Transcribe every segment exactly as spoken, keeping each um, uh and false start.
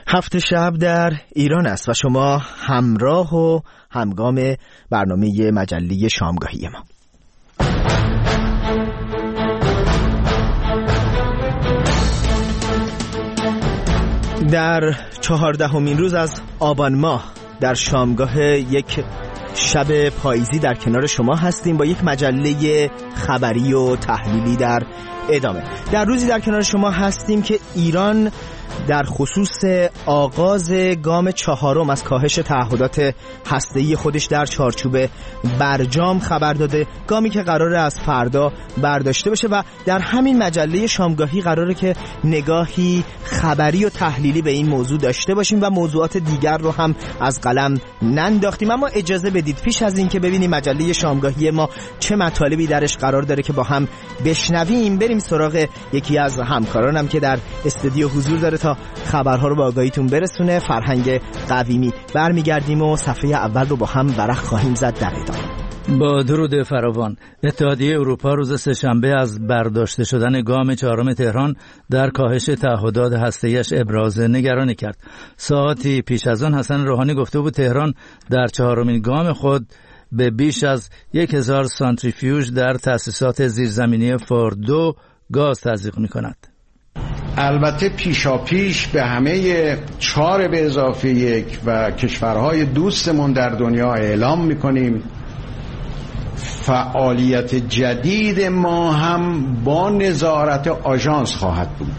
هفت شب در ایران است و شما همراه و همگام برنامه مجله شامگاهی ما. در چهاردهمین روز از آبان ماه در شامگاه یک شب پاییزی در کنار شما هستیم با یک مجله خبری و تحلیلی در ادامه. در روزی در کنار شما هستیم که ایران در خصوص آغاز گام چهارم از کاهش تعهدات هسته‌ای خودش در چارچوب برجام خبر داده، گامی که قراره از فردا برداشته بشه و در همین مجله شامگاهی قراره که نگاهی خبری و تحلیلی به این موضوع داشته باشیم و موضوعات دیگر رو هم از قلم ننداختیم. اما اجازه بدید پیش از این که ببینیم مجله شامگاهی ما چه مطالبی درش قرار داره که با هم بشنویم، بریم سراغ یکی از همکارانم که در استودیو حضور داره تا خبرها رو با آگاهیتون برسونه. فرهنگ قویمی. برمیگردیم و صفحه اول رو با هم ورق خواهیم زد در ادامه. با درود فراوان. اتحادیه اروپا روز سه‌شنبه از برداشته شدن گام چهارم تهران در کاهش تعهدات هسته‌ایش ابراز نگرانی کرد. ساعتی پیش از آن حسن روحانی گفته بود تهران در چهارمین گام خود به بیش از یک هزار سانتریفیوژ در تأسیسات زیرزمینی فوردو گاز تزریق می‌کند. البته پیشا پیش به همه چهار به اضافه یک و کشورهای دوستمون در دنیا اعلام میکنیم فعالیت جدید ما هم با نظارت آژانس خواهد بود.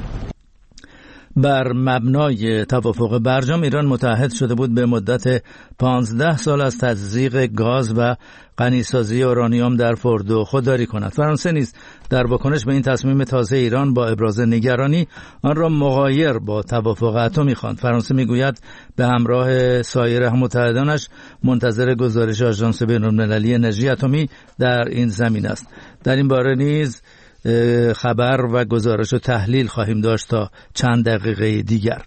بر مبنای توافق برجام ایران متعهد شده بود به مدت پانزده سال از تزریق گاز و غنیسازی اورانیوم در فوردو خودداری کند. فرانسه نیز در واکنش به این تصمیم تازه ایران با ابراز نگرانی آن را مغایر با توافق اتمی خواند. فرانسه میگوید به همراه سایر متحدانش منتظر گزارش آژانس بین‌المللی انرژی اتمی در این زمین است. در این باره نیز خبر و گزارش و تحلیل خواهیم داشت تا چند دقیقه دیگر.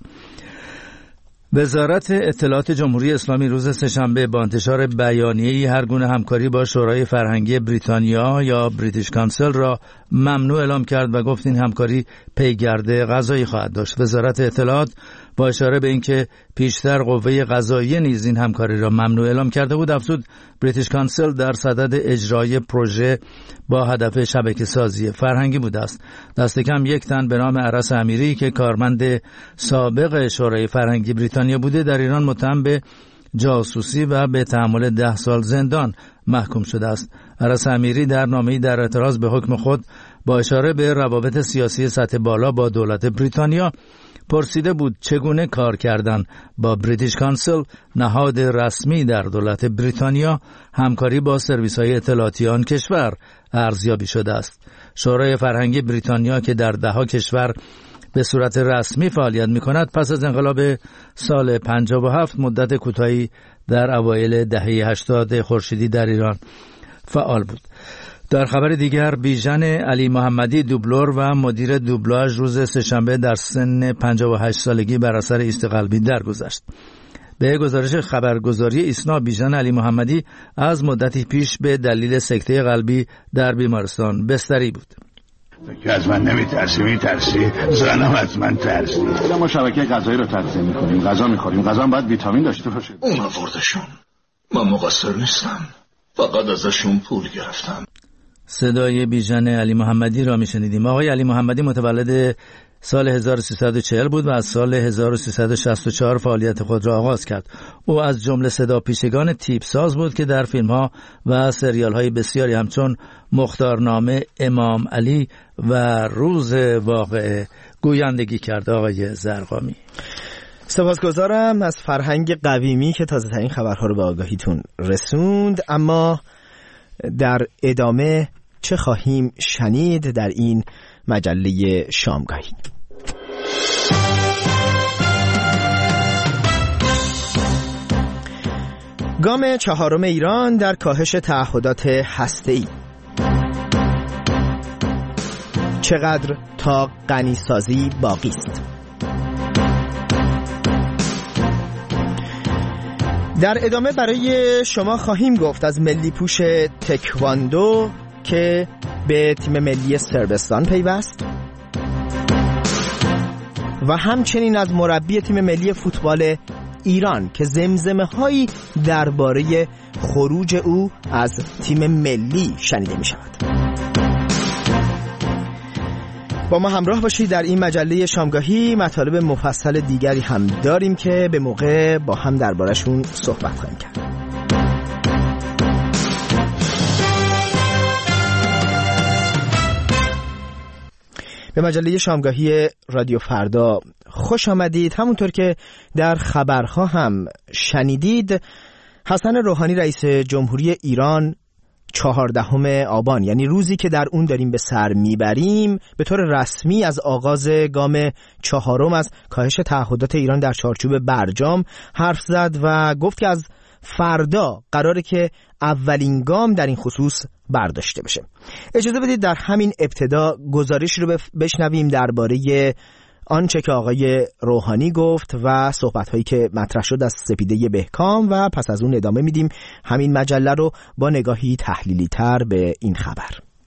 وزارت اطلاعات جمهوری اسلامی روز سه‌شنبه با انتشار بیانیه‌ای هر گونه همکاری با شورای فرهنگی بریتانیا یا بریتیش کانسل را ممنوع اعلام کرد و گفت این همکاری پیگرد قضایی خواهد داشت. وزارت اطلاعات با اشاره به اینکه پیشتر قوه قضاییه نیز این همکاری را ممنوع اعلام کرده بود، افزود بریتیش کانسل در صدد اجرای پروژه با هدف شبکه‌سازی فرهنگی بوده است. دست کم یک تن به نام عرس امیری که کارمند سابق شورای فرهنگی بریتانیا بوده در ایران متهم به جاسوسی و به تحمل ده سال زندان محکوم شده است. عرس امیری در نامه‌ای در اعتراض به حکم خود با اشاره به روابط سیاسی سطح بالا با دولت بریتانیا پرسیده بود چگونه کار کردن با بریتیش کانسل، نهاد رسمی در دولت بریتانیا، همکاری با سرویس‌های اطلاعاتی آن کشور ارزیابی شده است. شورای فرهنگی بریتانیا که در ده‌ها کشور به صورت رسمی فعالیت می‌کند پس از انقلاب سال پنجاه و هفت مدت کوتاهی در اوایل دهه هشتاد خورشیدی در ایران فعال بود. در خبر دیگر بیژن علی محمدی دوبلور و مدیر دوبلاژ روز سه‌شنبه در سن پنجاه و هشت سالگی بر اثر ایست قلبی درگذشت. به گزارش خبرگزاری ایسنا بیژن علی محمدی از مدتی پیش به دلیل سکته قلبی در بیمارستان بستری بود. که از من نمیترسی میترسی زنم از من ترسی. ما شبکه غذایی رو تنظیم میکنیم، غذا میخوریم، غذا باید ویتامین داشته باشه. اون آوردشون، من مقصر نیستم، فقط ازشون پول گرفتم. صدای بیژن علی محمدی را میشنیدیم. آقای علی محمدی متولد سال هزار و سیصد و چهل بود و از سال هزار و سیصد و شصت و چهار فعالیت خود را آغاز کرد. او از جمله صدا پیشگان تیپ ساز بود که در فیلم ها و سریال های بسیاری همچون مختارنامه، امام علی و روز واقعه گویندگی کرد. آقای زرقامی، سپاسگزارم از فرهنگ قویمی که تازه ترین خبرها رو به آگاهیتون رسوند. اما در ادامه چه خواهیم شنید در این مجله شامگاهی؟ گام چهارم ایران در کاهش تعهدات هسته‌ای. چقدر تا غنیسازی باقی است؟ در ادامه برای شما خواهیم گفت از ملی پوش تکواندو که به تیم ملی صربستان پیوست و همچنین از مربی تیم ملی فوتبال ایران که زمزمه هایی درباره خروج او از تیم ملی شنیده می شود. با ما همراه باشید. در این مجله شامگاهی مطالب مفصل دیگری هم داریم که به موقع با هم دربارشون صحبت خواهیم کرد. به مجله شامگاهی رادیو فردا خوش آمدید. همونطور که در خبرها هم شنیدید، حسن روحانی رئیس جمهوری ایران چهاردهم آبان، یعنی روزی که در اون داریم به سر میبریم، به طور رسمی از آغاز گام چهارم از کاهش تعهدات ایران در چارچوب برجام حرف زد و گفت که از فردا قراره که اولین گام در این خصوص برداشته بشه. اجازه بدید در همین ابتدا گزارش رو بشنویم درباره آنچه که آقای روحانی گفت و صحبت‌هایی که مطرح شد از سپیده بهکام و پس از اون ادامه میدیم همین مجله رو با نگاهی تحلیلی تر به این خبر.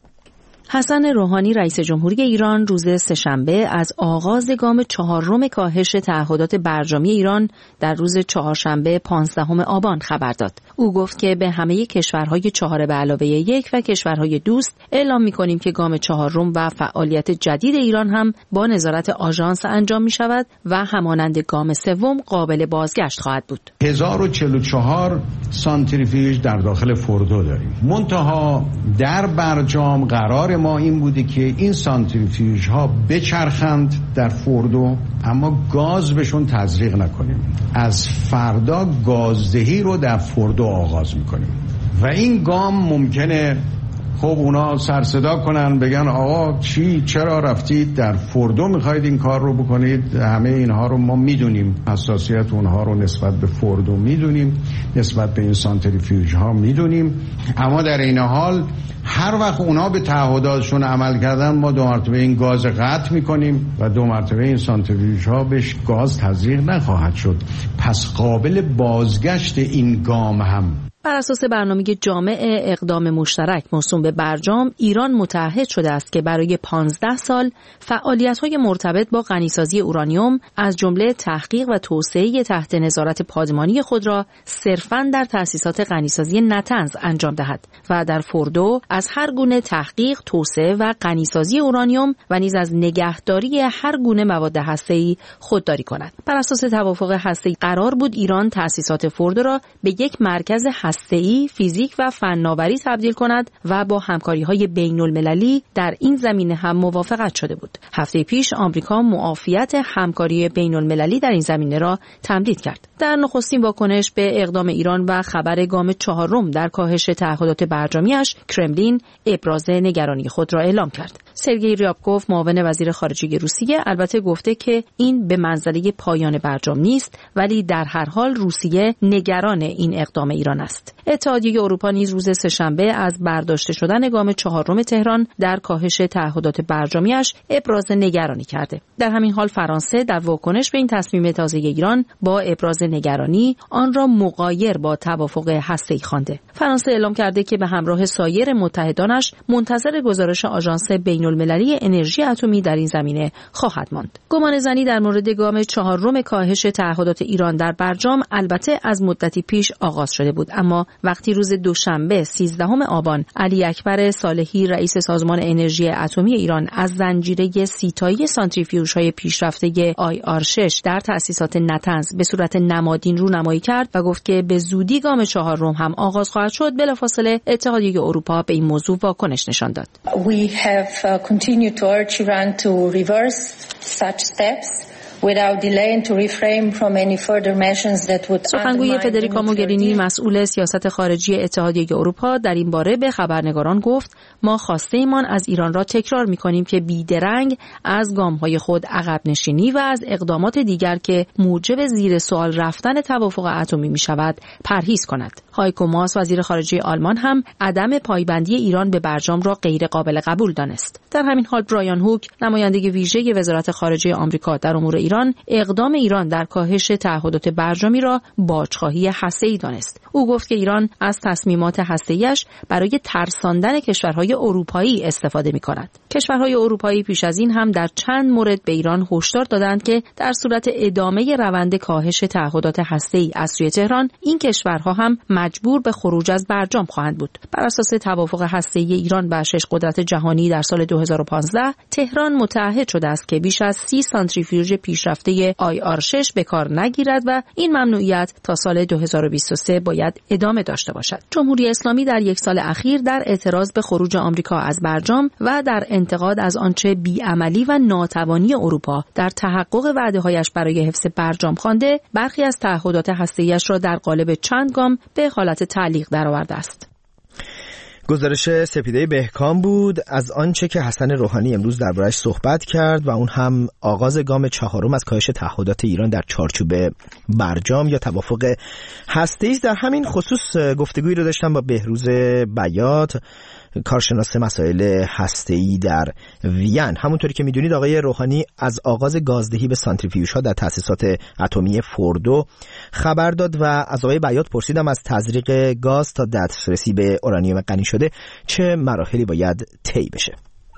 حسن روحانی رئیس جمهوری ایران روز سه‌شنبه از آغاز گام چهارم کاهش تعهدات برجامی ایران در روز چهارشنبه پانزدهم آبان خبر داد. او گفت که به همه کشورهای چهار به علاوه یک و کشورهای دوست اعلام می‌کنیم که گام چهارم و فعالیت جدید ایران هم با نظارت آژانس انجام می‌شود و همانند گام سوم قابل بازگشت خواهد بود. هزار و چهل و چهار سانتریفیوژ در داخل فوردو داریم. منتها در برجام قرار ما این بوده که این سانتریفیوژ ها بچرخند در فوردو، اما گاز بهشون تزریق نکنیم. از فردا گازدهی رو در فوردو آغاز میکنیم و این گام ممکنه خب اونا سر صدا کنن، بگن آقا چی چرا رفتید در فوردو میخواید این کار رو بکنید؟ همه اینها رو ما میدونیم، حساسیت اونها رو نسبت به فوردو میدونیم، نسبت به این سانتریفیوژ ها میدونیم، اما در این حال هر وقت اونا به تعهداتشون عمل کردن ما دو مرتبه این گاز قطع میکنیم و دو مرتبه این سانتریفیوژ ها بهش گاز تزریق نخواهد شد. پس قابل بازگشت این گام هم بر اساس برنامه جامع اقدام مشترک موسوم به برجام، ایران متعهد شده است که برای پانزده سال فعالیت‌های مرتبط با غنیسازی اورانیوم از جمله تحقیق و توسعه تحت نظارت پادمانی خود را صرفاً در تأسیسات غنیسازی نطنز انجام دهد و در فوردو از هر گونه تحقیق، توسعه و غنیسازی اورانیوم و نیز از نگهداری هر گونه مواد هسته‌ای خودداری کند. بر اساس توافق هسته‌ای قرار بود ایران تأسیسات فوردو را به یک مرکز هسته‌ای، فیزیک و فناوری تبدیل کند و با همکاری‌های بین‌المللی در این زمینه هم موافقت شده بود. هفته پیش آمریکا معافیت همکاری بین‌المللی در این زمینه را تمدید کرد. در نخستین واکنش به اقدام ایران و خبر گام چهارم در کاهش تعهدات برجامیش، کرملین ابراز نگرانی خود را اعلام کرد. سرگئی ریابکوف معاون وزیر خارجه روسیه البته گفته که این به منزله پایان برجام نیست، ولی در هر حال روسیه نگران این اقدام ایران است. اتحادیه اروپا نیز روز سه‌شنبه از برداشته شدن گام چهارم تهران در کاهش تعهدات برجامیش ابراز نگرانی کرده. در همین حال فرانسه در واکنش به این تصمیم تازه ایران با ابراز نگرانی آن را مغایر با توافق هسته‌ای خوانده. فرانسه اعلام کرده که به همراه سایر متحدانش منتظر گزارش آژانس بین‌المللی انرژی اتمی در این زمینه خواهد ماند. گمانه‌زنی در مورد گام چهارم کاهش تعهدات ایران در برجام البته از مدتی پیش آغاز شده بود، اما وقتی روز دوشنبه سیزدهم آبان علی اکبر صالحی رئیس سازمان انرژی اتمی ایران از زنجیره سیتایی سانتریفیوژهای پیشرفته آی آر شش در تأسیسات نطنز به صورت نمادین رونمایی کرد و گفت که به زودی گام چهارم هم آغاز خواهد شد، بلافاصله اتحادیه اروپا به این موضوع واکنش نشان داد. We have continued to urge Iran to reverse such steps without delay and to refrain from any further measures that would. سخنگوی فدریکا موگرینی مسئول سیاست خارجی اتحادیه اروپا در این باره به خبرنگاران گفت: ما خواسته ایمان از ایران را تکرار می‌کنیم که بیدرنگ از گام‌های خود عقب نشینی و از اقدامات دیگر که موجب زیر سوال رفتن توافق اتمی می‌شود پرهیز کند. هایکو ماس وزیر خارجه آلمان هم عدم پایبندی ایران به برجام را غیر قابل قبول دانست. در همین حال برایان هوک نماینده ویژه وزارت خارجه آمریکا در امور ایران اقدام ایران در کاهش تعهدات برجامی را باجخواهی هسته‌ای دانست. او گفت که ایران از تصمیمات هسته‌ایش برای ترساندن کشورهای اروپایی استفاده می‌کند. کشورهای اروپایی پیش از این هم در چند مورد به ایران هشدار دادند که در صورت ادامه روند کاهش تعهدات هسته‌ای از سوی تهران این کشورها هم مجبور به خروج از برجام خواهند بود. بر اساس توافق هسته‌ای ایران با شش قدرت جهانی در سال دو هزار و پانزده تهران متعهد شده است که بیش از سی سانتریفیوژ پیشرفته آی آر شش به کار نگیرد و این ممنوعیت تا سال دو هزار و بیست و سه باید ادامه داشته باشد. جمهوری اسلامی در یک سال اخیر در اعتراض به خروج آمریکا از برجام و در انتقاد از آنچه بیعملی و ناتوانی اروپا در تحقق وعده‌هایش برای حفظ برجام خوانده، برخی از تعهدات هسته‌ایش را در قالب چند گام به حالت تعلیق درآورده است. گزارش سپیده بهکام بود از آنچه که حسن روحانی امروز درباره‌اش صحبت کرد و اون هم آغاز گام چهارم از کاهش تعهدات ایران در چارچوب برجام یا توافق هسته‌ای. در همین خصوص گفتگویی رو داشتم با بهروز بیات، کارشناس مسائل هسته‌ای در وین. همونطوری که میدونید آقای روحانی از آغاز گازدهی به سانتریفیوژها در تأسیسات اتمی فوردو خبر داد و از آقای بیات پرسیدم از تزریق گاز تا دسترسی به اورانیوم غنی شده چه مراحلی باید طی بشه.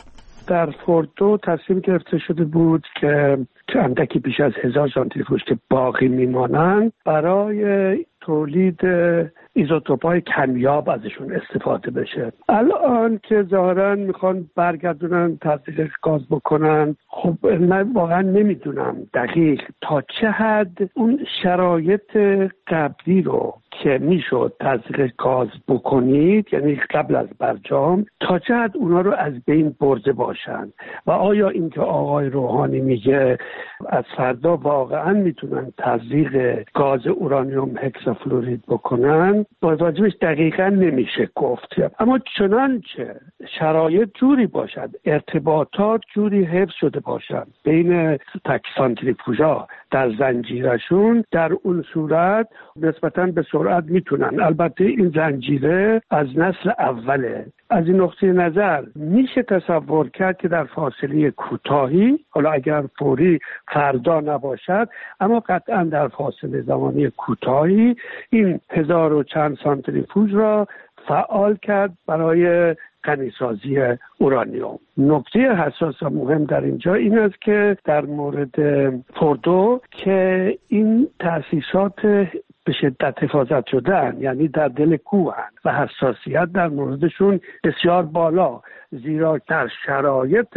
در فوردو تصمیم گرفته شده بود که اندکی بیش از هزار سانتریفیوژ که باقی میمانند برای تولید ایزوتوپ‌های کمیاب ازشون استفاده بشه. الان که ظاهراً میخوان برگردونن تزریق گاز بکنن، خب من واقعا نمیدونم دقیق تا چه حد اون شرایط قبلی رو که میشد تزریق گاز بکنید، یعنی قبل از برجام، تا چه حد اونا رو از بین برده باشن و آیا اینکه آقای روحانی میگه از فردا واقعا میتونن تزریق گاز اورانیوم هکسافلورید بکنن، با واجبش دقیقا نمیشه گفت. اما چنانچه شرایط جوری باشد، ارتباطات جوری حفظ شده باشد بین تک سانتریفیوژها در زنجیرشون، در اون صورت نسبتاً به سرعت میتونن. البته این زنجیره از نسل اوله. از این نقطه نظر میشه تصور کرد که در فاصله کوتاهی، حالا اگر فوری فردا نباشد، اما قطعا در فاصله زمانی کوتاهی این هزار و چند سانتریفیوژ را فعال کرد برای غنیسازی اورانیوم. نکته حساس و مهم در اینجا این است که در مورد فوردو که این تأسیسات به شدت حفاظت شدن، یعنی در دل کوهن و حساسیت در موردشون بسیار بالا، زیرا در شرایط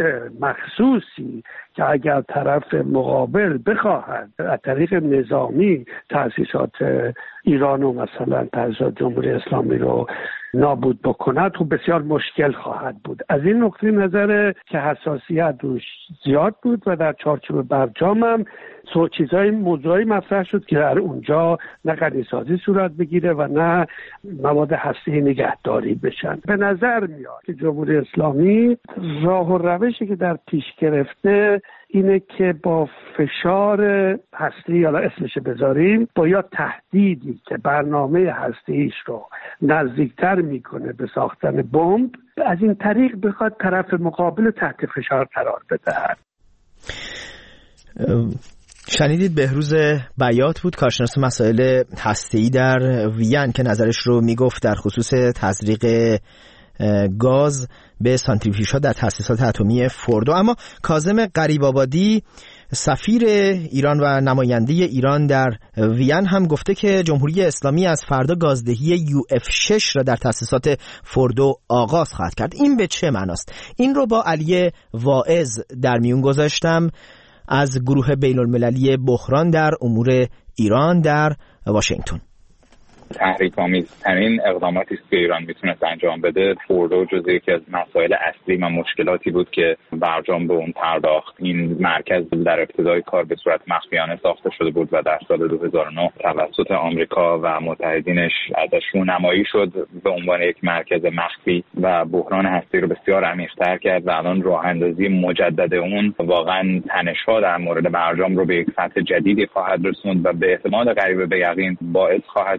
مخصوصی که اگر طرف مقابل بخواهد از طریق نظامی تأسیسات ایران و مثلا تأسیسات جمهوری اسلامی رو نابود بکند، خب بسیار مشکل خواهد بود. از این نقطه نظر که حساسیت روش زیاد بود و در چارچوب برجام هم سو چیزای موضوعی مطرح شد که در اونجا نه غنیسازی صورت بگیره و نه مواد هسته‌ای نگهداری بشن. به نظر میاد که جمهوری اسلامی راه و روشی که در پیش گرفته اینه که با فشار هسته‌ای، حالا اسمش بذاریم، با یا تهدیدی که برنامه هسته‌ایش رو نزدیکتر میکنه به ساختن بمب، از این طریق بخواد طرف مقابل تحت فشار قرار بدهد. شنیدید بهروز بیات بود، کارشناس مسائل هسته‌ای در وین، که نظرش رو میگفت در خصوص تزریق گاز به سانتریفیوژها در تأسیسات اتمی فوردو. اما کاظم غریب‌آبادی سفیر ایران و نماینده ایران در وین هم گفته که جمهوری اسلامی از فردا گازدهی یو اف شش را در تأسیسات فوردو آغاز خواهد کرد. این به چه معناست؟ این رو با علی واعظ در میون گذاشتم از گروه بین المللی بحران در امور ایران در واشنگتن. تحریک‌آمیزترین اقداماتی است که ایران میتونست انجام بده. فوردو جزو یکی از مسائل اصلی و مشکلاتی بود که برجام به اون پرداخت. این مرکز در ابتدای کار به صورت مخفیانه ساخته شده بود و در سال دو هزار و نه توسط آمریکا و متحدینش ازش رونمایی شد به عنوان یک مرکز مخفی و بحران هستی رو بسیار عمیق‌تر کرد و الان راه اندازی مجدد اون واقعا تنش‌ها در مورد برجام رو به یک سطح جدیدی خواهد رسوند و به احتمال قریب به یقین باعث خواهد شد که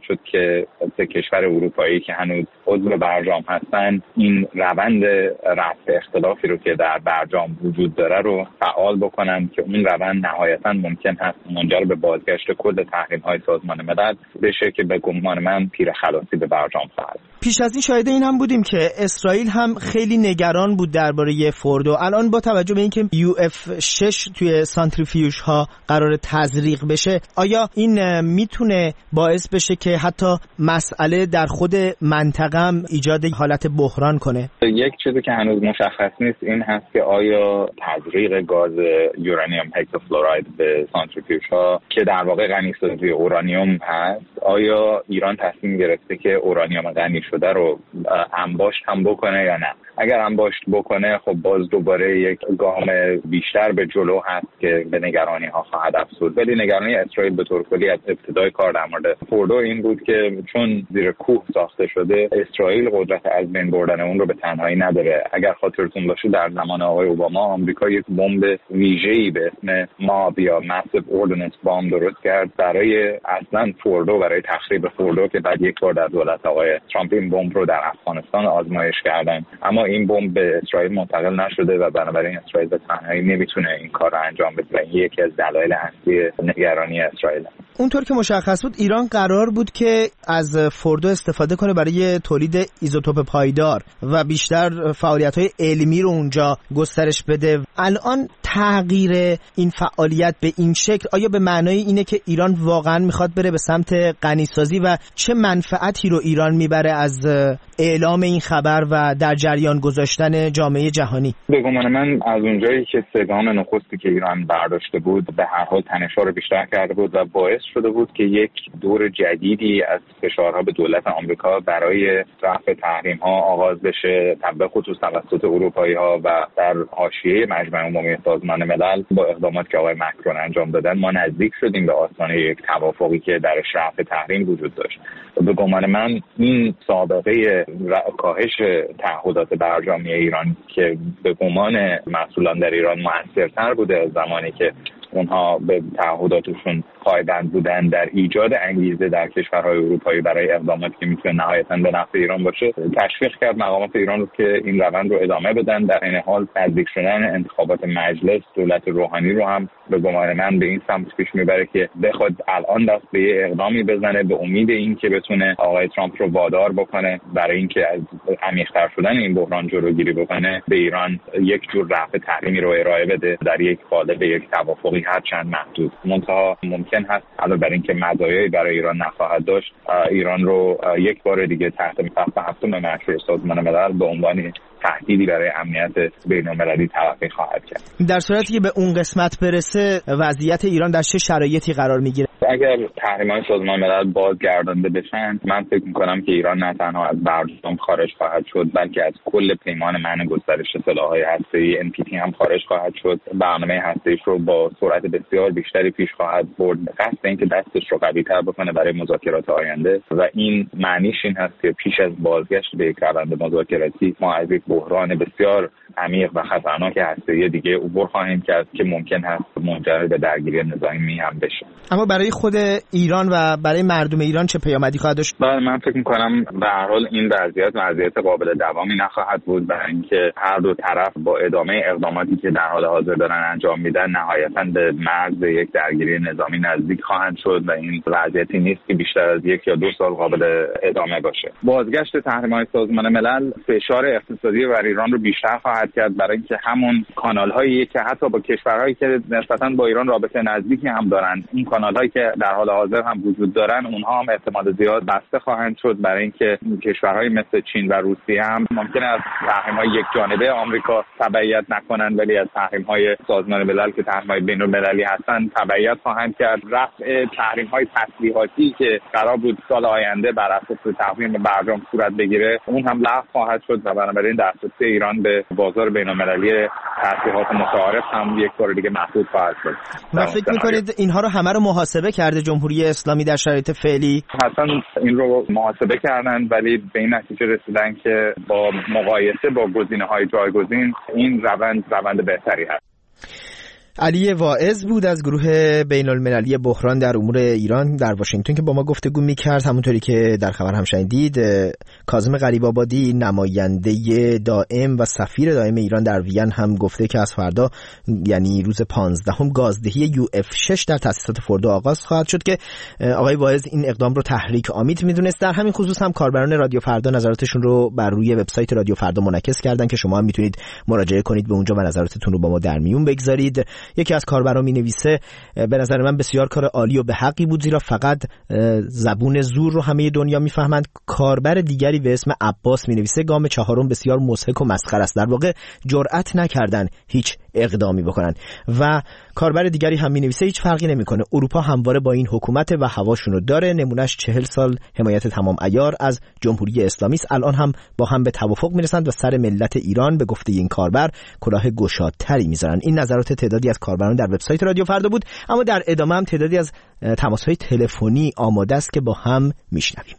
به سه کشور اروپایی که هنوز عضو برجام هستن این روند رفع اختلافی رو که در برجام وجود داره رو فعال بکنن که اون روند نهایتاً ممکن هست منجر به بازگشت کل تحریم‌های سازمان ملل بشه که به گمان من پیر خلاصی به برجام خواهد. پیش از این شاهد این هم بودیم که اسرائیل هم خیلی نگران بود درباره فوردو. الان با توجه به اینکه یو اف شش توی سانتریفیوژ ها قرار تزریق بشه، آیا این میتونه باعث بشه که حتی مسئله در خود منطقه هم ایجاد حالت بحران کنه؟ یک چیزی که هنوز مشخص نیست این هست که آیا تزریق گاز یورانیوم هکسافلوراید به سانتریفیوژ ها که در واقع غنیسازی اورانیوم هست، آیا ایران تصمیم گرفته که اورانیوم غنی شده رو انباشت هم بکنه یا نه؟ اگر انباشت بکنه خب باز دوباره یک گام بیشتر به جلو هست که به نگرانی ها خواهد افزود. ولی نگرانی اسرائیل به طور کلی از ابتدای کار در مورد فوردو این بود که چون زیر کوه ساخته شده، اسرائیل قدرت از بین بردن اون رو به تنهایی نداره. اگر خاطرتون باشه در زمان آقای اوباما آمریکا یک بمب ویژه‌ای به اسم ماب یا ماسیو اوردننس بمب درست کرد برای اصلا فوردو، برای تخریب فوردو، که بعد یک بار در دولت آقای ترامپ این بمب رو در افغانستان آزمایش کردن. اما این بمب به اسرائیل منتقل نشده و بنابراین اسرائیل به تنهایی نمیتونه این کار رو انجام بده. این یکی از دلایل اصلی نگرانی اسرائیل. اونطور که مشخص بود ایران قرار بود که از فوردو استفاده کنه برای تولید ایزوتوپ پایدار و بیشتر فعالیت‌های علمی رو اونجا گسترش بده. الان تغییر این فعالیت به این شکل آیا به معنای اینه که ایران واقعا میخواد بره به سمت غنیسازی و چه منفعتی رو ایران میبره از اعلام این خبر و در جریان گذاشتن جامعه جهانی؟ به گمان من از اونجایی که سگام نخستی که ایران برداشته بود به هر حال تنش‌ها رو بیشتر کرده بود و باعث شده بود که یک دور جدیدی از فشارها به دولت آمریکا برای رفع تحریم‌ها آغاز بشه، به خصوص توسط اروپایی‌ها و در حاشیه مجمع عمومی سازمان ملل. با اقداماتی که آقای مکرون انجام دادن ما نزدیک شدیم به آستانه یک توافقی که درش رفع تحریم وجود داشت. به گمان من این سابقه کاهش تعهدات برجامی ایران که به گمان مسئولان در ایران موثرتر بوده از زمانی که اونها به تعهداتشون پایبند بودن در ایجاد انگیزه در کشورهای اروپایی برای اقداماتی که میتونه نهایتاً به نفع ایران باشه، تشویق کرد مقامات ایران رو که این روند رو ادامه بدن. در این حال نزدیک شدن انتخابات مجلس دولت روحانی رو هم به گمان من به این سمت پیش میبره که بخواد الان دست به اقدامی بزنه به امید اینکه بتونه آقای ترامپ رو وادار بکنه برای اینکه از عمیق‌تر شدن این بحران جلوگیری بکنه، به ایران یک جور رفع تحریمی رو ارائه بده در یک قالب یک توافقی هرچند محدود. منتها ممکن هست علاوه بر اینکه مزایایی برای ایران نخواهد داشت، ایران رو یک بار دیگه تحت سقف هفتم مشروع سازمان ملل به عنوان تهدیدی برای امنیت بین‌المللی تلقی خواهد کرد. در صورتی که به اون قسمت برسه وضعیت ایران در چه شرایطی قرار میگیره؟ اگر تحریم‌های سازمان ملل بازگردانده بشن، من فکر می‌کنم که ایران نه تنها از برجام خارج خواهد شد بلکه از کل پیمان منع گسترش سلاح‌های هسته‌ای ان پی تی هم خارج خواهد شد. برنامه هسته‌ایش رو با سرعت بسیار بیشتری پیش خواهد برد، قصد اینکه دستش رو قوی‌تر بکنه برای مذاکرات آینده و این معنیش این هست که پیش از بازگشت به یک روند مذاکراتی ما از یک بحران بسیار عمیق و خطرناک هسته‌ای دیگه عبور خواهیم کرد که ممکن هست منجر به درگیری نظامی هم بشه. اما برای خود ایران و برای مردم ایران چه پیامدی خواهد داشت؟ من فکر می‌کنم به هر حال این وضعیت وضعیت قابل دوامی نخواهد بود، برای اینکه هر دو طرف با ادامه اقداماتی که در حال حاضر دارن انجام میدن نهایتاً به مرز یک درگیری نظامی نزدیک خواهند شد و این وضعیتی نیست که بیشتر از یک یا دو سال قابل ادامه باشه. بازگشت تحریم‌های سازمان ملل فشار اقتصادی بر ایران رو بیشتر خواهد کرد، برای اینکه همون کانال‌هایی که حتی با کشورهایی که نسبتاً با ایران رابطه نزدیکی هم دارن، این کانال‌هایی که در حال حاضر هم وجود دارن، اونها هم احتمال زیاد بسته خواهند شد، برای اینکه کشورهای مثل چین و روسیه هم ممکنه از تحریم‌های یک جانبه آمریکا تبعیت نکنن ولی از تحریم‌های سازمان ملل که تحریم‌های بین‌المللی هستن تبعیت خواهند کرد. رفع تحریم‌های تسلیحاتی که قرار بود سال آینده بر اساس تقویم برجام صورت بگیره، اون هم لغو خواهد شد و بنابراین دسترسی ایران به بازار بین‌المللی تسلیحات متعارف هم یک بار دیگه محدود خواهد شد. ما فکر می‌کنید اینها رو همه رو محاسبه کرده جمهوری اسلامی در شرایط فعلی؟ حتما این رو محاسبه کردن ولی به این نتیجه رسیدن که با مقایسه با گزینه‌های جایگزین این روند روند بهتری هست. علی واعظ بود از گروه بین المللی بحران در امور ایران در واشنگتن که با ما گفتگو می‌کرد. همونطوری که در خبر هم شنیدید، کاظم غریب‌آبادی نماینده دائم و سفیر دائم ایران در وین هم گفته که از فردا یعنی روز پانزدهم گازدهی یو اف شش در تأسیسات فوردو آغاز خواهد شد که آقای واعظ این اقدام رو تحریک آمیز می‌دونست. در همین خصوص هم کاربران رادیو فردا نظراتشون رو بر روی وبسایت رادیو فردا منعکس کردن که شما هم میتونید مراجعه کنید به اونجا و نظراتتون رو با ما در میون بگذارید. یکی از کاربران می‌نویسه به نظر من بسیار کار عالی و به حقی بود، زیرا فقط زبون زور رو همه دنیا میفهمند. کاربر دیگری به اسم عباس می‌نویسه گام چهارم بسیار مضحک و مسخره است، در واقع جرأت نکردن هیچ اقدامی بکنن. و کاربر دیگری هم می‌نویسه هیچ فرقی نمی‌کنه، اروپا همواره با این حکومت و هواشونو داره، نمونهش چهل سال حمایت تمام عیار از جمهوری اسلامی است، الان هم با هم به توافق میرسند و سر ملت ایران به گفته این کاربر کلاه گشادتری میذارن. این نظرات تعدادی از کاربران در وبسایت رادیو فردا بود، اما در ادامه هم تعدادی از تماس‌های تلفنی آماده است که با هم میشنویم.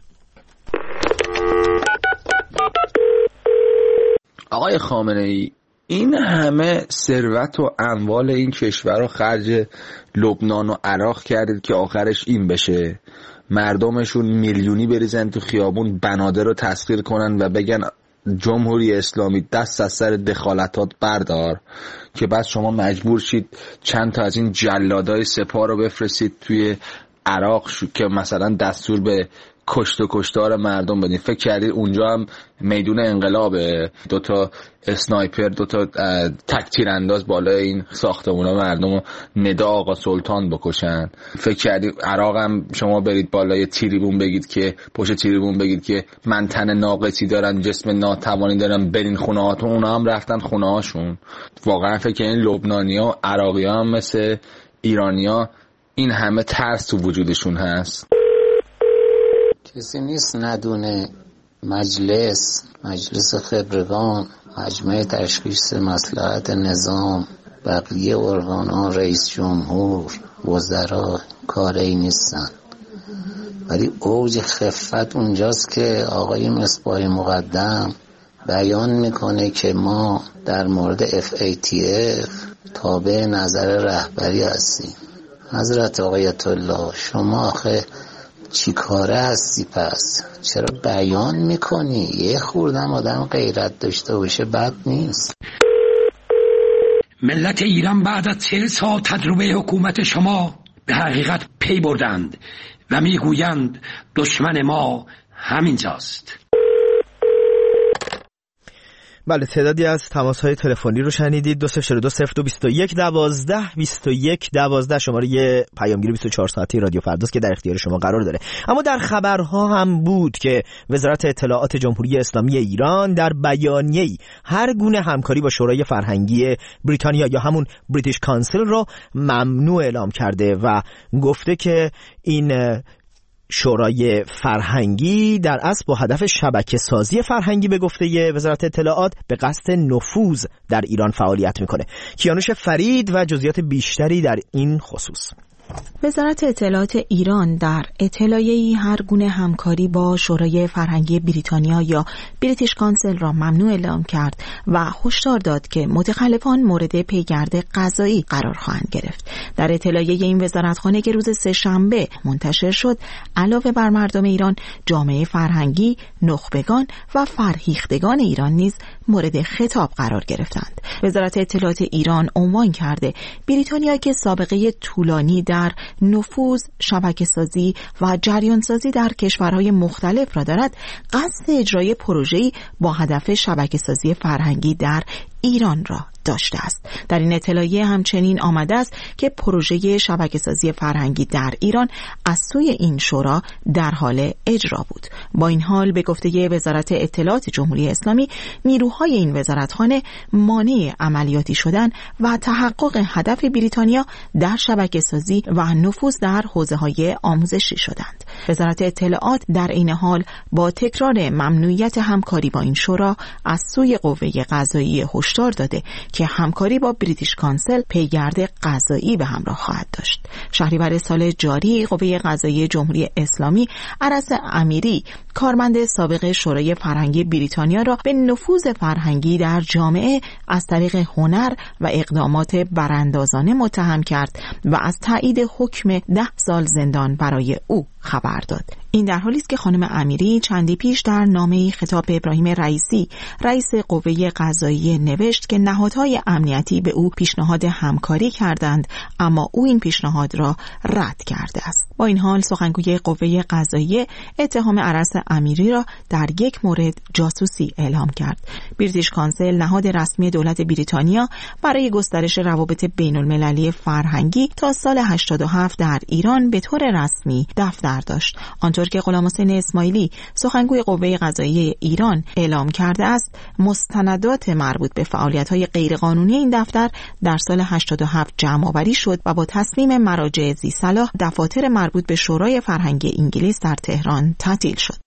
آقای خامنه‌ای، این همه ثروت و اموال این کشور رو خرج لبنان و عراق کردید که آخرش این بشه، مردمشون میلیونی بریزن تو خیابون بنادر رو تسخیر کنن و بگن جمهوری اسلامی دست از سر دخالتات بردار، که بعد شما مجبور شید چند تا از این جلادای سپاه رو بفرستید توی عراق که مثلا دستور به کشت و کشتار مردم بدین. فکر کردید اونجا هم میدون انقلابه، دوتا اسنایپر دوتا تک تیرانداز بالای این ساختمونا مردم رو ندا آقا سلطان بکشن؟ فکر کردید عراق هم شما برید بالای تریبون بگید که پشت تریبون بگید که من تن ناقصی دارم جسم ناتوانی دارم برین خونه هاتون؟ اونا هم رفتن خونه هاشون. واقعا فکر این لبنانیا و عراقی ها هم مثل ایرانیا این همه ترس تو وجودشون هست؟ کسی نیست ندونه مجلس مجلس خبرگان، مجمع تشخیص مصلحت نظام، بقیه ارگان‌ها، رئیس جمهور، وزرا کاری نیستن، ولی اوج خفت اونجاست که آقای مصباح مقدم بیان میکنه که ما در مورد اف ای تی اف تابع نظر رهبری هستیم. حضرت آقایت الله، شما آخه چی کاره هستی؟ پس چرا بیان میکنی؟ یه خوردم آدم غیرت داشته باشه بد نیست. ملت ایران بعد از چهل سال تجربه حکومت شما به حقیقت پی بردند و میگویند دشمن ما همینجاست. بله، تعدادی از تماس‌های تلفنی رو شنیدید. دو صفر دو صفر دو بیست و یک دوازده بیست و یک دوازده شماره یه پیامگیر بیست و چهار ساعتی رادیو فرداست که در اختیار شما قرار داره. اما در خبرها هم بود که وزارت اطلاعات جمهوری اسلامی ایران در بیانیه‌ای هر گونه همکاری با شورای فرهنگی بریتانیا یا همون بریتیش کانسل رو ممنوع اعلام کرده و گفته که این شورای فرهنگی در اصل با هدف شبکه سازی فرهنگی به گفته وزارت اطلاعات به قصد نفوذ در ایران فعالیت میکنه. کیانوش فرید و جزئیات بیشتری در این خصوص. وزارت اطلاعات ایران در اطلاعیه‌ای هر گونه همکاری با شورای فرهنگی بریتانیا یا بریتیش کانسل را ممنوع اعلام کرد و هشدار داد که متخلفان مورد پیگرد قضایی قرار خواهند گرفت. در اطلاعیه این وزارتخانه که روز سه‌شنبه منتشر شد، علاوه بر مردم ایران، جامعه فرهنگی، نخبگان و فرهیختگان ایران نیز مورد خطاب قرار گرفتند. وزارت اطلاعات ایران عنوان کرده بریتانیا که سابقه طولانی در نفوذ، شبکه‌سازی و جریان‌سازی در کشورهای مختلف را دارد، قصد اجرای پروژه‌ای با هدف شبکه‌سازی فرهنگی در ایران را داشته است. در این اطلاعیه همچنین آمده است که پروژه شبکه‌سازی فرهنگی در ایران از سوی این شورا در حال اجرا بود. با این حال به گفته وزارت اطلاعات جمهوری اسلامی، نیروهای این وزارتخانه مانع عملیاتی شدن و تحقق هدف بریتانیا در شبکه‌سازی و نفوذ در حوزه‌های آموزشی شدند. وزارت اطلاعات در این حال با تکرار ممنوعیت همکاری با این شورا از سوی قوه قضاییه هشدار داده که همکاری با بریتیش کانسل پیگرد قضایی به همراه خواهد داشت. شهریور سال جاری قوه قضاییه جمهوری اسلامی عرس امیری، کارمند سابق شورای فرهنگی بریتانیا را به نفوذ فرهنگی در جامعه از طریق هنر و اقدامات براندازانه متهم کرد و از تایید حکم ده سال زندان برای او خبر داد. این در حالی است که خانم امیری چندی پیش در نامه‌ای خطاب به ابراهیم رئیسی، رئیس قوه قضاییه، نوشت که نهادهای امنیتی به او پیشنهاد همکاری کردند، اما او این پیشنهاد را رد کرده است. با این حال سخنگوی قوه قضاییه اتهام عرس امیری را در یک مورد جاسوسی اعلام کرد. بریتیش کانسل، نهاد رسمی دولت بریتانیا برای گسترش روابط بین‌المللی فرهنگی، تا سال هشتاد و هفت در ایران به طور رسمی دفتر داشت. آنطور که غلامحسین اسماعیلی، سخنگوی قوه قضاییه ایران، اعلام کرده است، مستندات مربوط به فعالیت‌های غیرقانونی این دفتر در سال هشتاد و هفت جمع‌آوری شد و با تصمیم مراجع ذی‌صلاح دفاتر مربوط به شورای فرهنگی انگلیس در تهران تعطیل شد.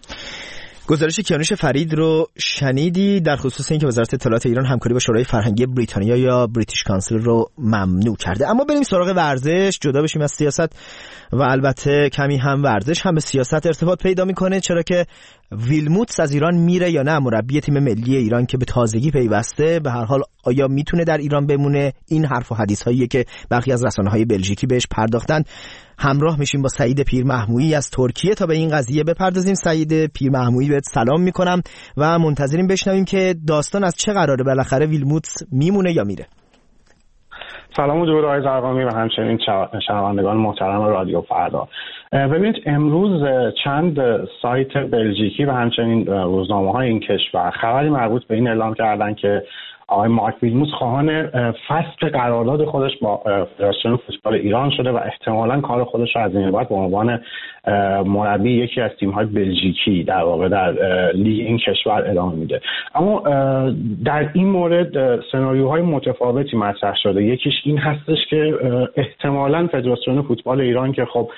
گزارش کیانوش فرید رو شنیدی در خصوص اینکه وزارت اطلاعات ایران همکاری با شورای فرهنگی بریتانیا یا بریتیش کانسل رو ممنوع کرده. اما بریم سراغ ورزش، جدا بشیم از سیاست و البته کمی هم ورزش هم به سیاست ارتباط پیدا میکنه، چرا که ویلموتس از ایران میره یا نه؟ مربی تیم ملی ایران که به تازگی پیوسته، به هر حال آیا میتونه در ایران بمونه؟ این حرف و حدیث هاییه که برخی از رسانه‌های بلژیکی بهش پرداختن. همراه میشیم با سعید پیرمحمویی از ترکیه تا به این قضیه بپردازیم. سعید پیرمحمویی، بهت سلام میکنم و منتظریم بشنویم که داستان از چه قراره، بالاخره ویلموتس میمونه یا میره؟ سلام و درود آقای زرقامی و همچنین شنوندگان محترم رادیو فردا. ببینید امروز چند سایت بلژیکی و همچنین روزنامه‌های این کشور خبری مربوط به این اعلام کردن که آقای مارک ویلموتس خواهان فسخ قرارداد خودش با فدراسیون فوتبال ایران شده و احتمالاً کار خودش را از این بعد به عنوان مربی یکی از تیم‌های بلژیکی در واقع در لیگ این کشور ادامه میده. اما در این مورد سناریوهای متفاوتی مطرح شده. یکیش این هستش که احتمالاً فدراسیون فوتبال ایران که خب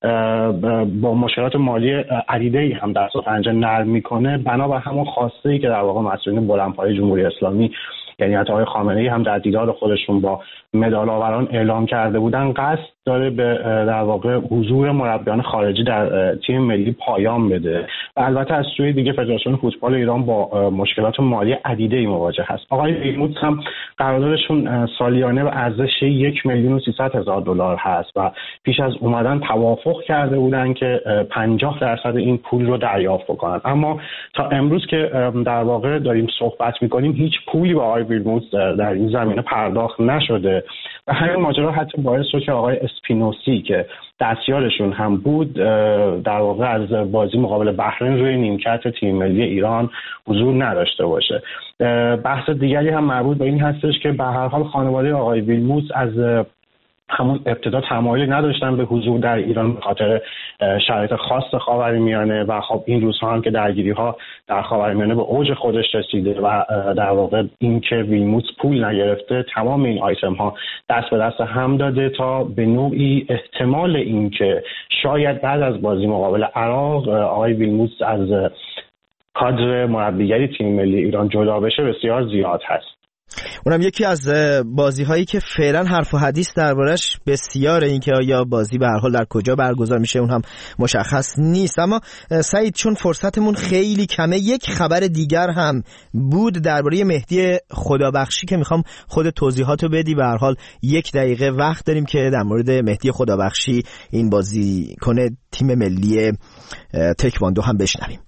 با مشکلات مالی عدیده‌ای هم دست و پنجه نرم میکنه، بنا به همون خواسته که در واقع مسئولین بلندپایه جمهوری اسلامی، یعنی حتی آقای خامنه‌ای هم در دیدار خودشون با مدال آوران اعلام کرده بودن، قصد داره به در واقع حضور مربیان خارجی در تیم ملی پایان بده و البته از سوی دیگه فدراسیون فوتبال ایران با مشکلات مالی عدیده‌ای مواجه هست. آقای ویلموتس هم قراردادشون سالیانه به ارزش یک میلیون و سیصد هزار دلار هست و پیش از اومدن توافق کرده بودن که پنجاه درصد این پول رو دریافت بکنن، اما تا امروز که در واقع داریم صحبت می‌کنیم هیچ پولی به آقای ویلموتس در این زمینه پرداخت نشده و همین ماجرا حتی باعث شد که آقای اسپینوسی که دستیارشون هم بود در واقع از بازی مقابل بحرین روی نیمکت تیم ملی ایران حضور نداشته باشه. بحث دیگری هم مربوط به این هستش که به هر حال خانواده آقای ویلموتس از همون ابتدا تمایلی نداشتن به حضور در ایران به خاطر شرایط خاص خاورمیانه و خب این روزها هم که درگیری‌ها در خاورمیانه به اوج خودش رسیده و در واقع این که ویلموتس پول نگرفته، تمام این آیتم‌ها دست به دست هم داده تا به نوعی احتمال این که شاید بعد از بازی مقابل عراق آقای ویلموتس از کادر مربیگری تیم ملی ایران جدا بشه بسیار زیاد هست. اونم یکی از بازی هایی که فعلا حرف و حدیث دربارش بسیاره، این که آیا بازی به هر حال در کجا برگزار میشه اون هم مشخص نیست. اما سعید، چون فرصتمون خیلی کمه، یک خبر دیگر هم بود درباره مهدی خدابخشی که میخوام خود توضیحاتو بدی. به هر حال یک دقیقه وقت داریم که در مورد مهدی خدابخشی، این بازیکن تیم ملی تکواندو، هم بشنویم.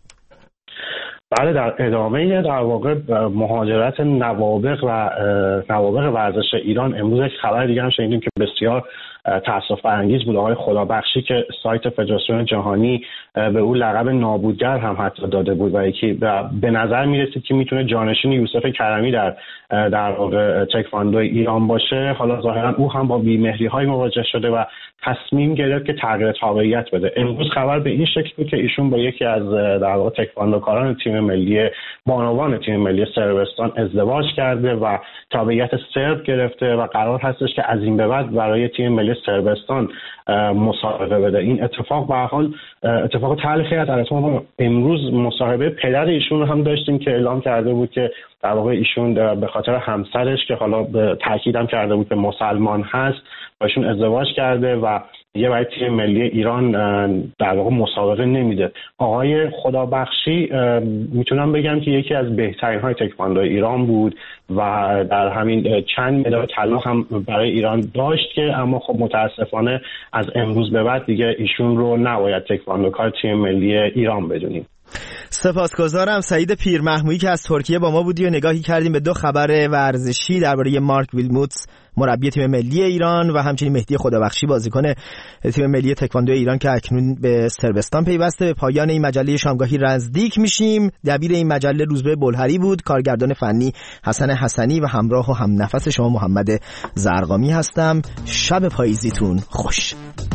بله، در ادامه در واقع مهاجرت نوابغ و نوابغ ورزش ایران امروز یک خبر دیگه هم شنیدیم که بسیار تأسف برانگیز بود. آقای خدابخشی که سایت فدراسیون جهانی به او لقب نابودگر هم حتی داده بود و یکی به نظر میرسید که میتونه جانشین یوسف کرمی در در واقع تکواندو ایران باشه، حالا ظاهرا او هم با بی‌مهری‌های مواجه شده و تصمیم گرفت که تغییر تابعیت بده. امروز خبر به این شکل بود که ایشون با یکی از در واقع تکواندوکاران تیم ملی بانوان تیم ملی صربستان ازدواج کرده و تابعیت سرب گرفته و قرار هستش که از این به بعد برای تیم ملی ملی صربستان مسابقه بده. این اتفاق به هر حال اتفاق تلخی است. ما امروز مصاحبه پدر ایشون رو هم داشتیم که اعلام کرده بود که در واقع ایشون به خاطر همسرش که حالا به تاکید هم کرده بود که مسلمان هست باشون ازدواج کرده و یه برای تیم ملی ایران در واقع مسابقه نمیده. آقای خدابخشی میتونم بگم که یکی از بهترین های تکواندو ایران بود و در همین چند مدال طلا هم برای ایران داشت که اما خب متاسفانه از امروز به بعد دیگه ایشون رو نباید تکواندوکار تیم ملی ایران بدونیم. سپاسگزارم سعید پیرمحمودی که از ترکیه با ما بودی و نگاهی کردیم به دو خبر ورزشی درباره مارک ویلموتس مربی تیم ملی ایران و همچنین مهدی خدابخشی بازیکن تیم ملی تکواندو ایران که اکنون به صربستان پیوسته. به پایان این مجله شامگاهی نزدیک میشیم. دبیر این مجله روزبه بلهری بود، کارگردان فنی حسن حسنی و همراه و هم نفس شما محمد زرقامی هستم. شب پاییزیتون خوش.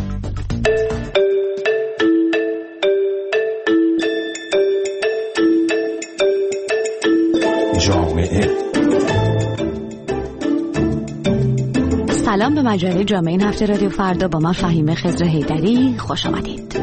جامعه سلام به مجله جامعه این هفته رادیو فردا با من فهیمه خضر حیدری. خوش آمدید.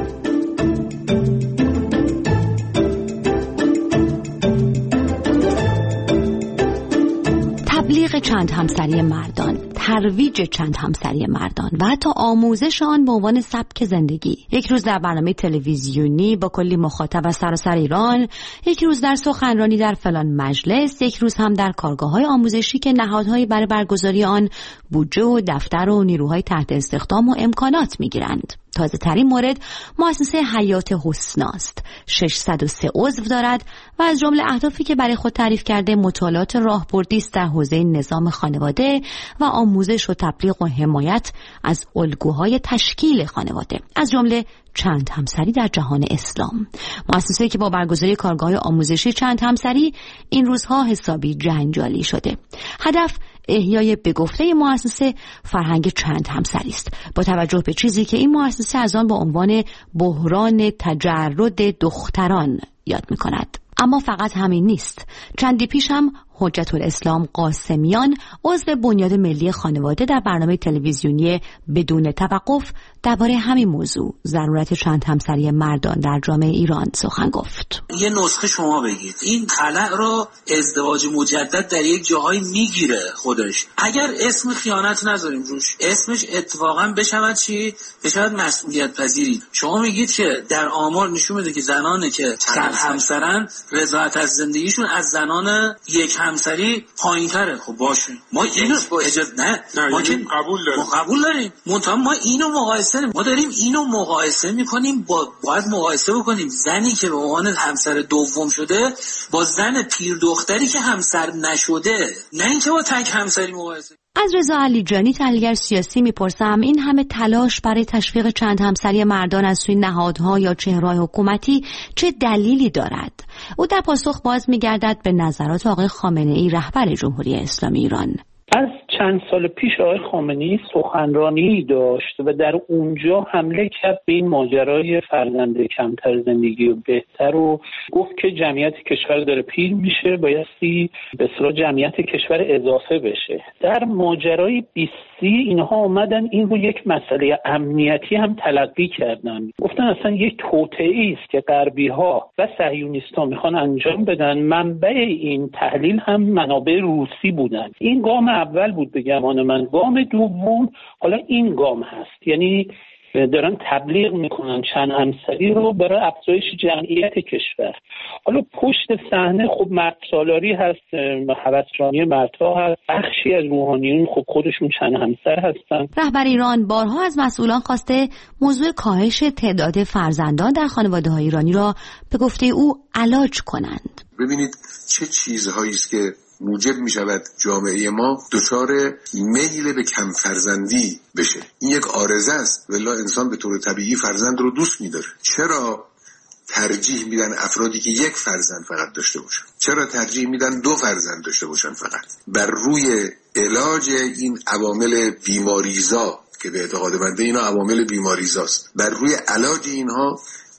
تبلیغ چند همسری مردان، ترویج چند همسری مردان و حتی آموزش آن به عنوان سبک زندگی. یک روز در برنامه تلویزیونی با کلی مخاطب از سراسر ایران، یک روز در سخنرانی در فلان مجلس، یک روز هم در کارگاه‌های آموزشی که نهادهایی برای برگزاری آن بودجه و دفتر و نیروهای تحت استخدام و امکانات می‌گیرند. تازه ترین مورد مؤسسه حیات حسن است. ششصد و سه عضو دارد و از جمله اهدافی که برای خود تعریف کرده مطالعات راهبردی است در حوزه نظام خانواده و آموزش و تبلیغ و حمایت از الگوهای تشکیل خانواده، از جمله چند همسری در جهان اسلام. مؤسسه‌ای که با برگزاری کارگاه آموزشی چند همسری این روزها حسابی جنجالی شده. هدف احیای به گفته مؤسسه فرهنگ چند همسری است، با توجه به چیزی که این مؤسسه از آن با عنوان بحران تجرد دختران یاد می‌کند. اما فقط همین نیست. چندی پیش هم حجت الاسلام قاسمیان عضو بنیاد ملی خانواده در برنامه تلویزیونی بدون توقف درباره همین موضوع، ضرورت چند همسری مردان در جامعه ایران سخن گفت. یه نسخه شما بگید این خلأ رو ازدواج مجدد در یک جاهای میگیره خودش. اگر اسم خیانت نذاریم روش، اسمش اتفاقا بشود چی؟ بشود مسئولیت پذیری. شما میگید که در آمار نشون میده که زنانی که چند همسرن رضایت از زندگیشون از زنان یک همسری پایین‌تره. خب باشه، ما اینو اجازه نه, نه ما که قبول داریم، ما قبول داریم. منتها ما اینو مقایسه ما داریم اینو مقایسه میکنیم با باید مقایسه بکنیم زنی که به عنوان همسر دوم شده با زن پیر دختری که همسر نشده، نه اینکه با تک همسری مقایسه. از رضا علیجانی تحلیلگر سیاسی میپرسم این همه تلاش برای تشویق چند همسری مردان از سوی نهادها یا چهره‌های حکومتی چه دلیلی دارد؟ او در پاسخ باز میگردد به نظرات آقای خامنه‌ای رهبر جمهوری اسلامی ایران. از چند سال پیش آقای خامنه‌ای سخنرانی داشت و در اونجا حمله کرد به این ماجرای فرزند کمتر زندگی و بهتر و گفت که جمعیت کشور داره پیر میشه، بایستی به اصطلاح جمعیت کشور اضافه بشه. در ماجرای بیستی اینها آمدن این رو یک مسئله امنیتی هم تلقی کردن، گفتن اصلا یک توطئه‌ای است که غربی‌ها و صهیونیست‌ها میخوان انجام بدن. منبع این تحلیل هم منابع روسی بودن. این گام اول بود به گمان من. گام دوم حالا این گام هست، یعنی دارن تبلیغ میکنن چند همسری رو برای افزایش جمعیت کشور. حالا پشت صحنه خب مرد سالاری هست، هوسرانی مردها هست، بخشی از روحانیون خب خودشون چند همسر هستن. رهبر ایران بارها از مسئولان خواسته موضوع کاهش تعداد فرزندان در خانواده‌های ایرانی را به گفته او علاج کنند. ببینید چه چیزهایی است که موجب می شود جامعه ما دچار میل به کم فرزندی بشه. این یک عارضه است، ولی انسان به طور طبیعی فرزند رو دوست می داره. چرا ترجیح میدن افرادی که یک فرزند فقط داشته باشن؟ چرا ترجیح میدن دو فرزند داشته باشن فقط؟ بر روی علاج این عوامل بیماریزا که به اعتقاد بنده اینا عوامل بیماریزاست، بر روی علاج اینها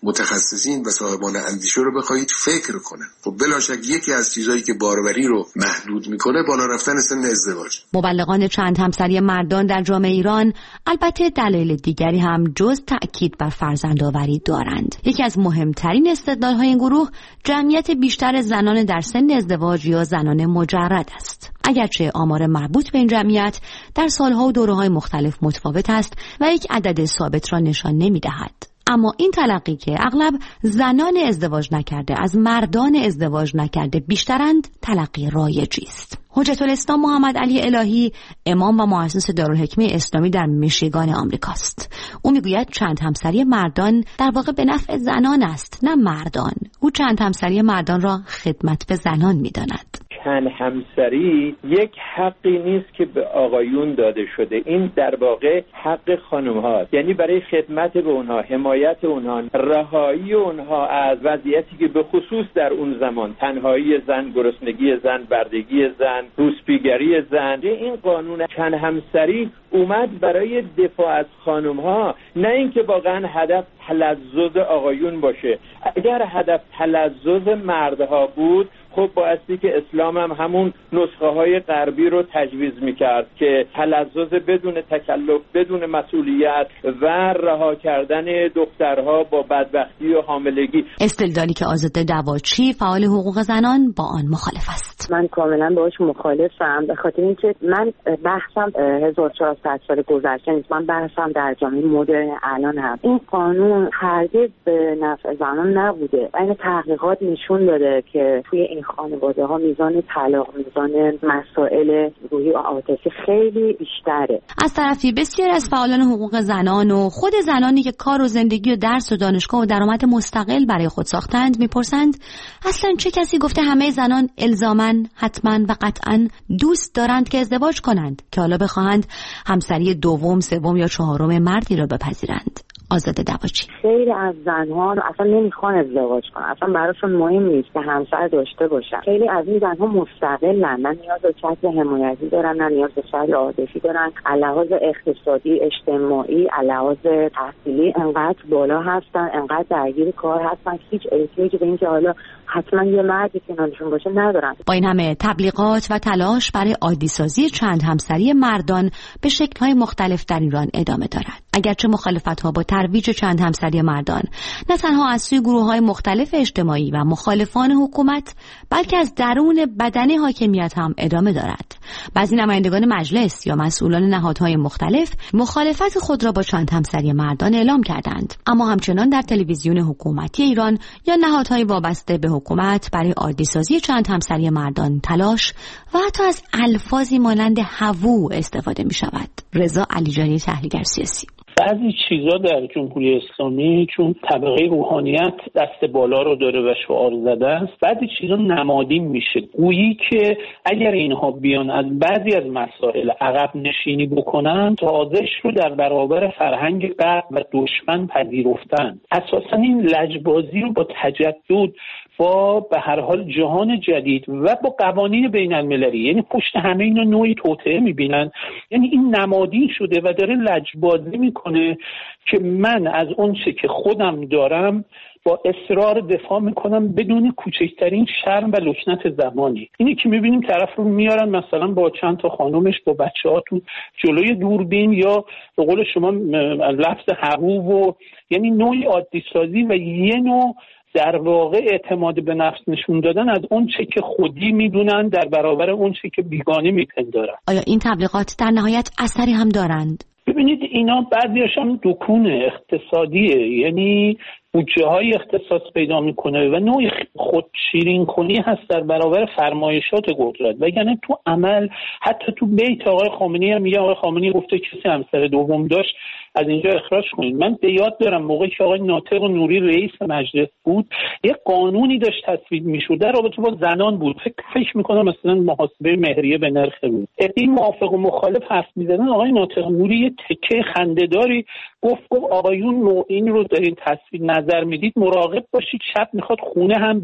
متخصصین و صاحبان اندیشه رو بخواید فکر کنن. خب بلا شک یکی از چیزایی که باروری رو محدود میکنه بالا رفتن سن ازدواج. مبلغان چند همسری مردان در جامعه ایران البته دلایل دیگری هم جز تأکید بر فرزندآوری دارند. یکی از مهمترین استدلال‌های این گروه جمعیت بیشتر زنان در سن ازدواج یا زنان مجرد است. اگرچه آمار مربوط به این جمعیت در سالها و دوره‌های مختلف متفاوت است و یک عدد ثابت را نشان نمی‌دهد، اما این تلقی که اغلب زنان ازدواج نکرده از مردان ازدواج نکرده بیشترند تلقی رایجی است. حجت الاسلام محمد علی الهی امام و مؤسس دارالحکمه اسلامی در میشیگان آمریکاست. او میگوید چند همسری مردان در واقع به نفع زنان است نه مردان. او چند همسری مردان را خدمت به زنان میداند. چند همسری یک حقی نیست که به آقایون داده شده، این در واقع حق خانم هاست، یعنی برای خدمت به اونها، حمایت اونها، رهایی اونها از وضعیتی که به خصوص در اون زمان تنهایی زن، گرسنگی زن، بردگی زن، روسپیگری زن. این قانون چند همسری اومد برای دفاع از خانم ها، نه اینکه واقعا هدف تلذذ آقایون باشه. اگر هدف تلذذ مردها بود خب بایستی که اسلام هم همون نسخه های غربی رو تجویز میکرد که تلذذ بدون تکلف، بدون مسئولیت و رها کردن دخترها با بدبختی و حاملگی. استدلالی که آزاده دواچی فعال حقوق زنان با آن مخالف است. من کاملا باهاش مخالفم، به خاطر اینکه من بحثم هزار و چهارصد سال گذشته نیست، من بحثم در جامعه مدرن الان هم. این قانون هرگز به نفع زنان نبوده. این تحقیقات نشون داده که توی این خانواده ها میزان طلاق، میزان مسائل روحی و عاطفی خیلی بیشتره. از طرفی بسیار از فعالان حقوق زنان و خود زنانی که کار و زندگی و درس و دانشگاه و درآمد مستقل برای خود ساختند میپرسند اصلا چه کسی گفته همه زنان الزاماً، حتماً و قطعاً دوست دارند که ازدواج کنند که حالا بخواهند همسری دوم، سوم یا چهارم مردی را بپذیرند؟ آزاده دواچی: خیلی از زنها اصلا نمیخوان ازدواج کنن، اصلا براشون مهم نیست که همسر داشته باشن. خیلی از این زنها مستقلن، نه نیاز به کسی حمایتی دارن، نه نیاز به شغل عاطفی دارن. لحاظ اقتصادی، اجتماعی، لحاظ تحصیلی انقدر بالا هستن، انقدر درگیر کار هستن، هیچ احتیاجی به اینکه حالا حتما یه مردی کنارشون باشه ندارن. با این همه تبلیغات و تلاش برای عادی سازی چند همسری مردان به شکل‌های مختلف در ایران ادامه دارد. اگرچه مخالفت‌ها با ترویج چند همسری مردان نه تنها از سوی گروه‌های مختلف اجتماعی و مخالفان حکومت بلکه از درون بدن حاکمیت هم ادامه دارد. بعضی نمایندگان مجلس یا مسئولان نهادهای مختلف مخالفت خود را با چند همسری مردان اعلام کردند، اما همچنان در تلویزیون حکومتی ایران یا نهادهای وابسته به حکومت برای عادی سازی چند همسری مردان تلاش و حتی از الفاظی مانند هوو استفاده می شود. رضا علیجانی، تحلیلگر سیاسی: بعضی چیزا در جمهوری اسلامی چون طبقه روحانیت دست بالا رو داره و شعار زده است، بعضی چیزا نمادین میشه، گویی که اگر اینها بیان از بعضی از مسائل عقب نشینی بکنن، تازش رو در برابر فرهنگ غرب و دشمن پذیرفتن. اساسا این لجبازی رو با تجدد با به هر حال جهان جدید و با قوانین بین المللی، یعنی پشت همه اینا نوعی توطئه میبینن، یعنی این نمادین شده و داره لجبازی میکنه که من از اون چه که خودم دارم با اصرار دفاع میکنم بدون کوچکترین شرم و لکنت زمانی. اینی که میبینیم طرف رو میارن مثلا با چند تا خانومش با بچه ها تو جلوی دوربین، یا به قول شما لفظ حقوق، و یعنی نوعی عادی سازی و یه نوع در واقع اعتماد به نفس نشون دادن از اون چه که خودی میدونن در برابر اون چه که بیگانه میپندارن. آیا این تبلیغات در نهایت اثری هم دارند؟ ببینید اینا بعضیش هم دکون اقتصادیه، یعنی بودجه های اختصاص پیدا میکنه و نوع خود شیرین کنی هست در برابر فرمایشات قدرت، وگرنه تو عمل حتی تو بیت آقای خامنه‌ای هم میگه آقای خامنه‌ای گفته کسی همسر دوم داشت از اینجا اخراج کنید. من به یاد دارم موقعی که آقای ناطق نوری رئیس مجلس بود یه قانونی داشت تصویب میشد در رابطه با زنان بود، فکر فکر میکنم مثلا محاسبه مهریه به نرخ بود. این موافق و مخالف حرف میزدن، آقای ناطق نوری یه تکه خنده‌داری گفت گفت آقایون این رو دارین تصویب نظر میدید مراقب باشید شب میخواد خونه هم برید.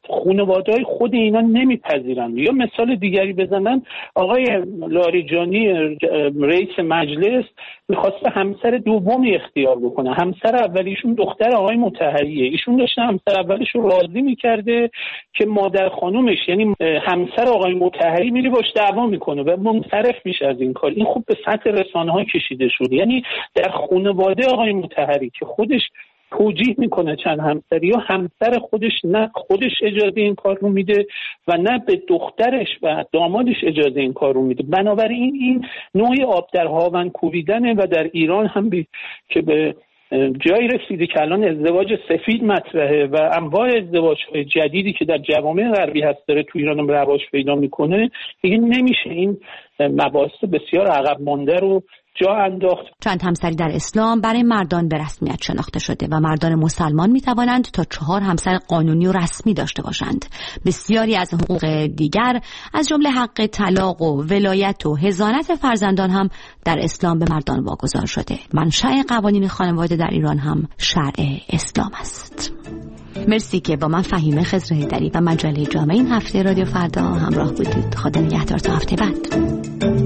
خانواده‌های خود اینا نمیپذیرند. یا مثال دیگری بزنن، آقای لاریجانی رئیس مجلس میخواسته همسر دومی اختیار بکنه. همسر اولیشون دختر آقای مطهریه، ایشون داشته همسر اولیش رو راضی میکرده که مادر خانومش یعنی همسر آقای مطهری میره باش دعوا میکنه و منصرف میشه از این کار. این خوب به سطح رسانه‌ها کشیده شد. یعنی در خانواده آقای مطهری که خودش توجیه میکنه چند همسری، یا همسر خودش نه خودش اجازه این کار رو میده و نه به دخترش و دامادش اجازه این کار رو میده. بنابراین این نوعی آب در هاون کوبیدنه و در ایران هم بی... که به جایی رسیده که الان ازدواج سفید مطرحه و انواع ازدواج‌های جدیدی که در جوامع غربی هست داره تو ایران رواج پیدا میکنه. دیگه نمیشه این مباحث بسیار عقب مانده رو جا انداخت. چند همسری در اسلام برای مردان به رسمیت شناخته شده و مردان مسلمان می توانند تا چهار همسر قانونی و رسمی داشته باشند. بسیاری از حقوق دیگر از جمله حق طلاق و ولایت و حضانت فرزندان هم در اسلام به مردان واگذار شده. منشأ قوانین خانواده در ایران هم شرع اسلام است. مرسی که با من فهیمه خضر هیدری و مجله جامعه این هفته رادیو فردا همراه بودید. خدا نگهدار تا هفته بعد.